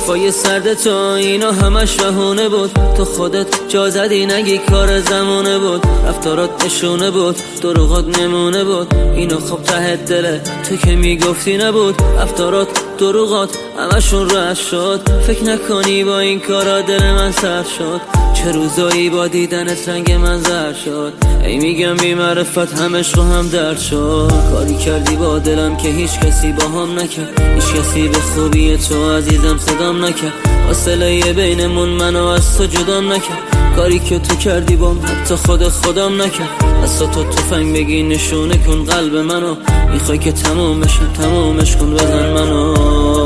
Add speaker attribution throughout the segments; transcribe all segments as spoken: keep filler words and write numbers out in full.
Speaker 1: حرفای سرد تو اینا همش بهونه بود. تو خودت جا زدی نگی کار زمونه بود. رفتارات نشونه بود، دروغات نمونه بود. اینا خب ته دله تو که میگفتی نبود. رفتارات دروغات همشون رد شد. فکر نکنی با این کارا دل من سر شد. چه روزایی با دیدنت رنگ من زرد شد. ای میگم بی معرفت همش رو هم درد شد. کاری کردی با دلم که هیچ کسی با هم نکرد. هیچ کسی به خوبی تو عزیزم صدام نکرد. فاصله بینمون منو از تو جدام نکرد. کاری که تو کردی بام حتی خود خودم نکرد. از تو تفنگ بگی نشونه کن قلب منو. میخوای که تموم بشم تمومش کن بزن منو.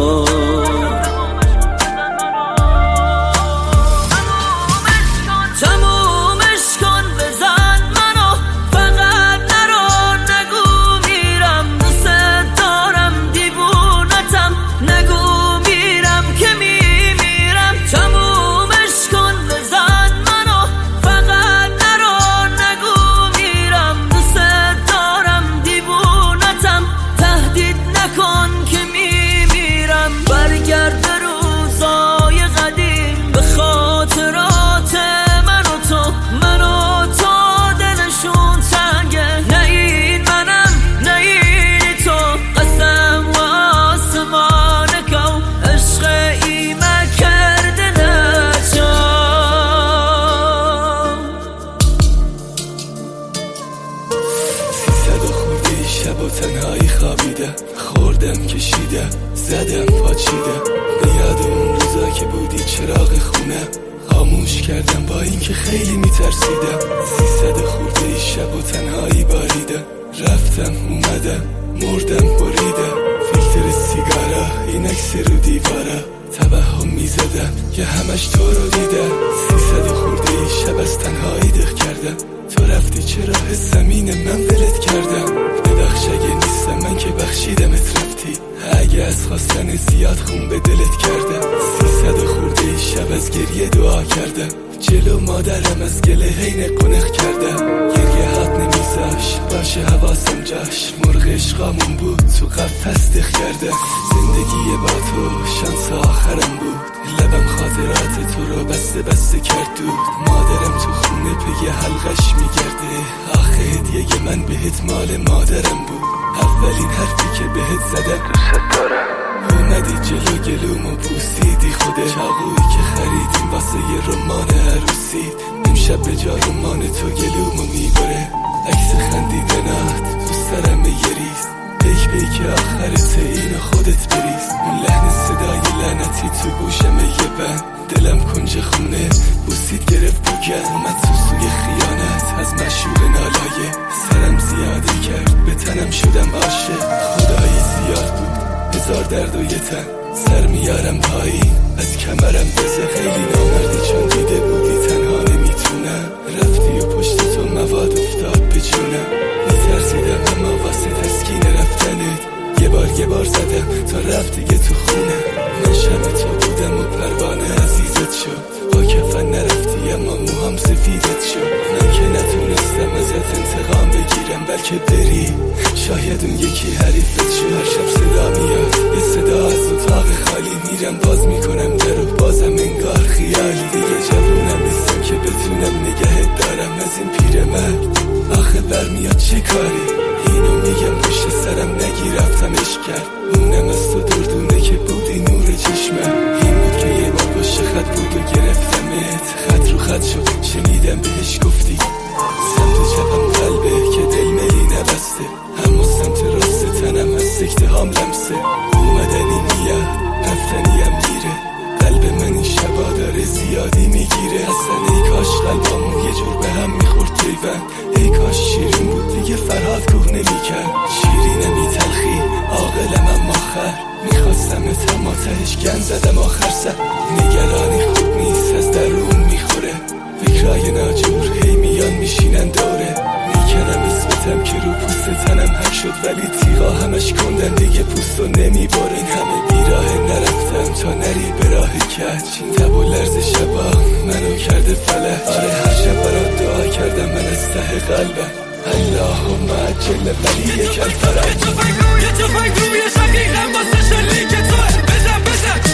Speaker 2: شب و تنهایی خوابیده، خوردم کشیده، زدم پاچیده. به یاد اون روزا که بودی چراغ خونه خاموش کردم با این که خیلی میترسیدم. سیصد خورده ای شب و تنهایی باریده. رفتم اومدم مردم بریده. فیلتر سیگارا این عکس رو دیوارا توهم میزدم که همش تو رو دیده. سیصد خورده ای شب از تنهایی دق کردم. تو رفتی چرا حسم اینه من ولت کردم. ببخش اگه نیستم من که بخشیدمت رفتی. اگه از خواستن زیاد خون به دلت کردم. سیصد خورده ای شب از گریه دعا کردم. جلو مادرم از گله هین قنق کردم. گریه حد نمیزاش باشه حواسم جاش. مرغ عشقامون بود تو قفس دق کردم. زندگی با تو شانس آخرم بود. لبم خاطرات تو رو بسته بسته کرد دود. مادرم تو خونه پی حلقش میگرده. آخه هدیه من بهت مال مادرم بود. اولین حرفی که بهت زدم دوست دارم. اومدی جلو گلومو پوسیدی خوده. چاقویی که خریدیم واسه یه رمان عروسی. امشب به جا رمان تو گلومو میبره. عکس خندیدنات تو سرم یه ریز. پیک پیک آخرت اینو خودت بریز. اون لحن صدای لعنتی تو گوشم یه بند. دلم کنج خونه بوسید گرفت بگن. اومد تو سوی خیانت از مشهور نالایه. سرم زیادی کرد به تنم شدم عاشق. خدایی زیاد بود هزار درد و یه تن. سر میارم پایین از کمرم بزه. خیلی نامردی چون دیده بودی تنها نمیتونم. رفتی و پشت تو مواد افتاد به جونم. میترسیدم اما واسه تسکین رفتنت یه بار یه بار زدم تا رفت دیگه تو خونه. من شب تو بودم و پروانه عزیزت شد. با کفن نرفتی اما موهام سفیدت شد. من که نتونستم ازت انتقام بگیرم بلکه بری. شاید اون یکی حریفت شد. هر شب صدا میاد یه صدا از اتاق خالی. میرم باز میکنم درو بازم انگار خیالی. دیگه جوونم نیستم که بتونم نگهت دارم از این پیرمرد. آخه برمیاد چه کاری. اینو میگم پشت سرم نگی رفتم عشق کرد. اونم از تو دردونه که بودی نور چشمم. این بود که یه بار پشت خط بود و گرفتمت. خط رو خط شد شنیدم بهش گفتی. سمت چپم قلبه که دل میلی نبسته. اما سمت راست تنم از سکته هام لمسه. اومدنی میاد رفتنی هم میره. قلب من این شبا داره زیادی میگیره. اصلا ای کاش قلبامون یه جور به هم میخورد پیوند. ای کاش شیرین بود دیگه فرهاد کوه نمیکرد. شیرینم ای تلخی عاقلم اما خر. میخواستم اما تهش گن زدم آخر سر. نگرانی خوب نیست از درون میخوره. فکرای ناجور هی میان میشینن دوره. میکنم اسمتم که رو پوست تنم حک شد. ولی تیغا همش کندن دیگه پوستو نمیباره. این همه بیراه نرفتم تا نری به راه کج. این تب و لرز شبا منو کرده فلج. آره هر شب برات دعا کردم من از ته قلبم. اللهم عجل ولی یک الفرج. یه تفنگ روی شقیقم واسه شلیک توه. بزن بزن شوخی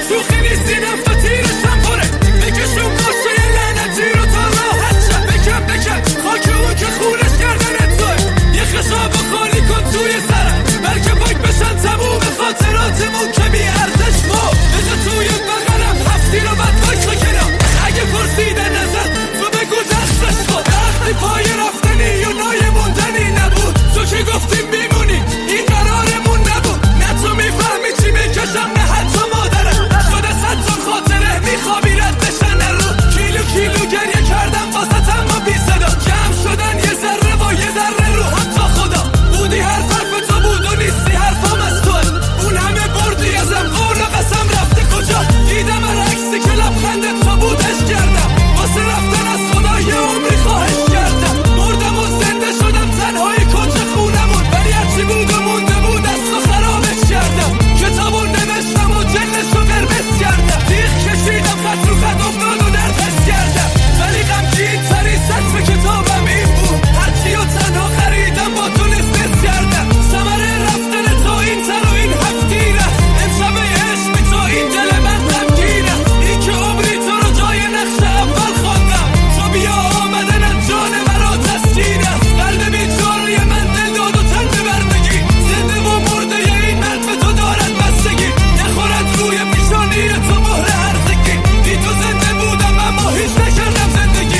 Speaker 2: نیستی نفت و تیرشم پره بکشون باشه یه لعنتی رو تا راحت شد بکن بکن خاک اون که خونش کردن توه یه خشاب خالی کن توی سرم بلکه پاک بشن تموم خاطراتمون که بی ارزش ما بجا توی بغلم هفتی رو بد بایستا کنم اگه پرسیدن ازت تو بگو دستش کن وقتی پای رفتنی یا نای موندنی نبود تو که گفتیم میمونی این قرارمون نبود نه تو میفهمی چی میکشم نه حتی مادرم شده صد تا خاطره میخوابی رد بشن رو کیلو کیلو گریه کردم واسه اما بی صدا جمع شدن یه ذره و یه ذره رو حتی خدا بودی هر حرف تو بود و نیستی حرفم از توه اون همه بردی ازم قول و قسم رفته کجا دیدم هر عکسی که لبخنده تو بودش کردم واسه رفتن از خدا یه عمری خواهش کردم مردم و زنده شدم تنهای کنج خونمون ولی هرچی بود و مونده بود از تو خرابش کردم کتابون نوشتم و جلش رو قرمز کردم دیخ کشیدم خط رو خط افتاد و در پس کردم ولی غمگین تری سطف کتابم این بود هرچی و تنها خریدم با تو نسبت کردم ثمره رفتن تو این تر و این هفتی رفت امشب عشق بی تو این دل من غمگینه این که عمری تو رو جای نقش اول خواندم تو بیا آمدن از جان مرا تسکینه قلب بیچاره من دل داد و تن ببردگی زنده و مرده این مرد به تو دارد بستگی نخورد روی پیشانی تو مهر هرزگی بی تو زنده بودم اما هیچ نکردم زندگی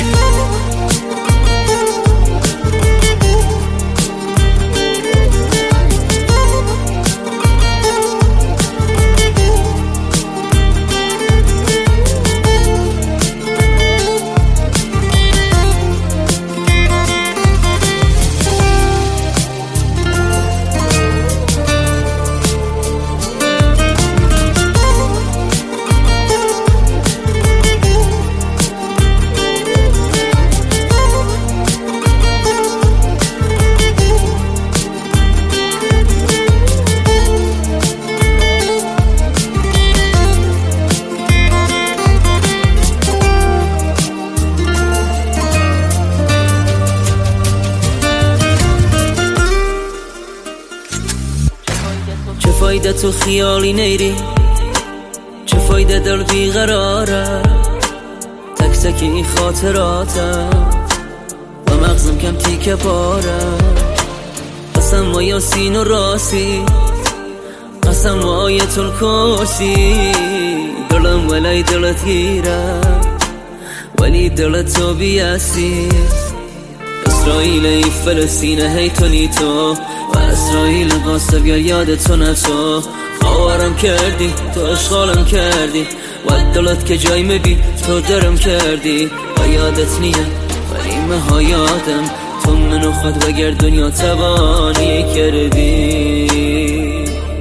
Speaker 1: چه فایده تو خیالی نیری چه فایده دل بیقراره تک تک این خاطراتم و مغزم کم تیکه پاره قسم و یاسین و راسی قسم و آیت الکرسی دلم ولی دلت گیره ولی دلت تو بیاسی اسرائیل این فلسطینه هی تو نیتو و اسرائیل قاسب یا یاد تو نتو خواهرم کردی تو اشغالم کردی و دلت که جای مبی تو درم کردی و یادت نیه ولی مها یادم تو منو خود وگر دنیا تبانی کردی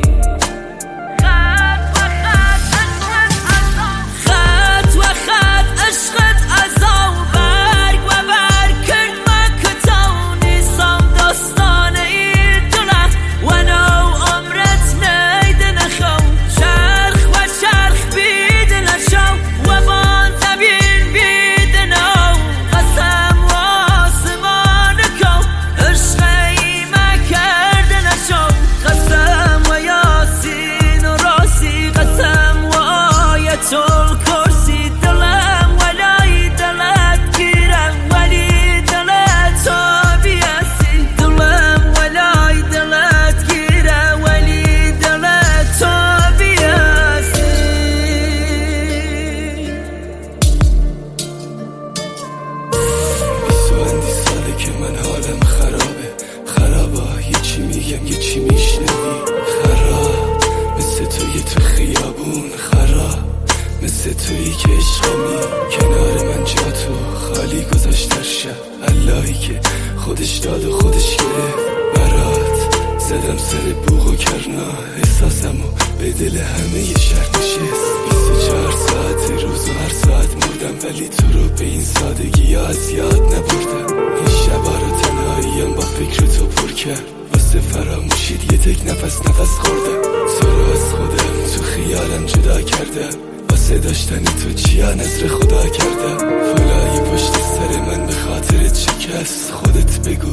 Speaker 2: تویی که عشقمی کنار من جا تو خالی گذاشت در شب اللهی که خودش داد و خودش گرفت برات زدم سر بوغ و کرنا احساسمو به دل همه یه شهر نشست بیست و چهار ساعت روز و هر ساعت مردم ولی تو رو به این سادگی یا از یاد نبردم این شبا رو تنهاییم با فکر تو پر کرد واسه فراموشید یه تک نفس نفس خوردم تو رو از خودم تو خیالم جدا کردم واسه داشتنی تو چیا نظر خدا کردم فلایی پشت سر من به خاطرت شکست خودت بگو کجا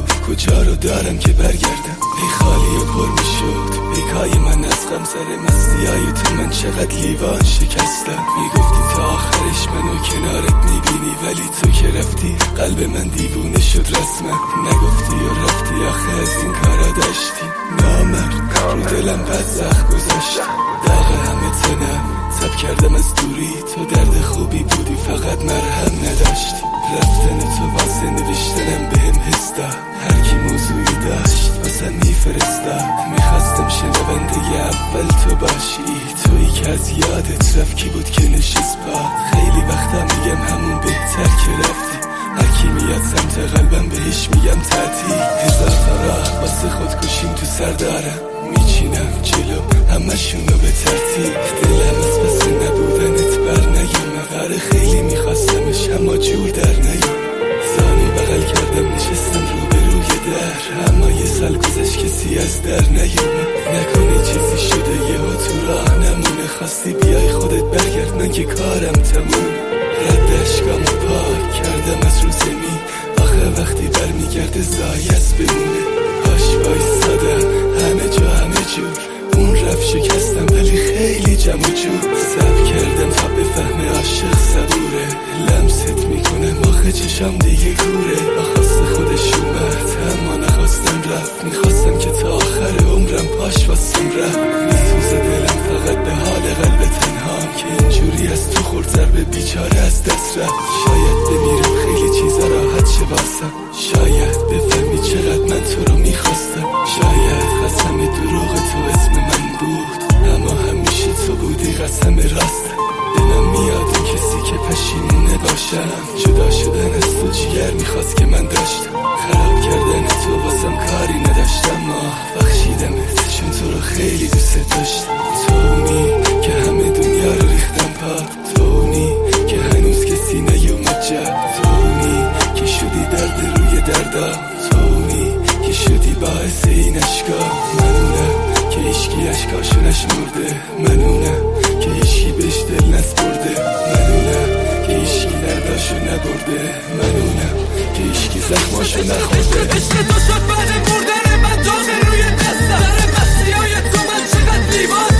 Speaker 2: کجا رو دارم که برگردم؟ ای خالی و پر میشد پیکای من از غم سر مستی های تو من چقدر لیوان شکستم. میگفتی تا آخرش منو کنارت میبینی ولی تو که رفتی قلب من دیوونه شد رسما. نگفتی و رفتی آخه از این کارا داشتی نامرد رو دلم بد زخم گذاشت. داغ همه تنم تب کردم از دوری تو درد خوبی بودی فقط مرهم نداشتی. رفتن تو واسه نوشتنم بهم حس داد هر کی موضوعی داشت واسه میفرستاد. میخواستم شنونده اول تو باشی تویی که از یادت رفت کی بود که نشست باد. خیلی وقتا میگم همون بهتر که رفتی هر کی میاد سمت قلبم بهش میگم تعطیل. هزار تا راه واسه خودکشیم تو سر دارم میچینم جلو همشونو به ترتیب. دلم از پس نبودنت بر نیومد آره خیلی میخواستمش اما جور در نیومد. زانو بغل کردم نشستم روبروی در اما یه سال گذشت کسی از در نیومد. نکنه چیزی شده یه ها تو راه نمونه خواستی بیای خودت برگرد من که کارم تموم. رد اشکامو پاک کردم از رو زمین آخه وقتی برمیگرده زایست بمونه. باش بایستادم همه جا همه جور اون رفت شکستم ولی خیلی جمع و جور. صبر کردم تا بفهمه عاشق صبوره لمست میکنم آخه چشم دیگه گوره. آخواست خودش اومد اما نخواستم رفت میخواستم که تا آخر عمرم پاش واسم رفت. میسوزه دلم فقط به حال قلب تنهام که اینجوری از تو خورد ضربه بیچاره از دست رفت. شاید بمیرم خیلی چیزا راحت شه واسم شاید بفهمی چقدر من تو رو میخواستم. شاید قسم دروغ تو اسم من بود اما همیشه تو بودی قسم راست. دلم میاد اون کسی که پشیمونه باشم جدا شدن از تو جگر میخواست که من داشتم. خراب کردن تو واسم کاری نداشتم ما بخشیدمت چون تو رو خیلی دوست داشتم. تونی که همه دنیا رو ریختم پاد تونی که هنوز کسی نیومد جد تونی که شدی درد روی دردا تونی که شدی باعث این اشکا. منونم که ایشکی اشکاشو نشمرده منونم که ایشکی بهش دل نسپرده منونم که ایشکی درداشو نبرده منونم که ایشکی زخماشو نخورده.
Speaker 3: عشق تو شد بعد مردن من داغ روی دستم در مستی های تو من چقدر لیوان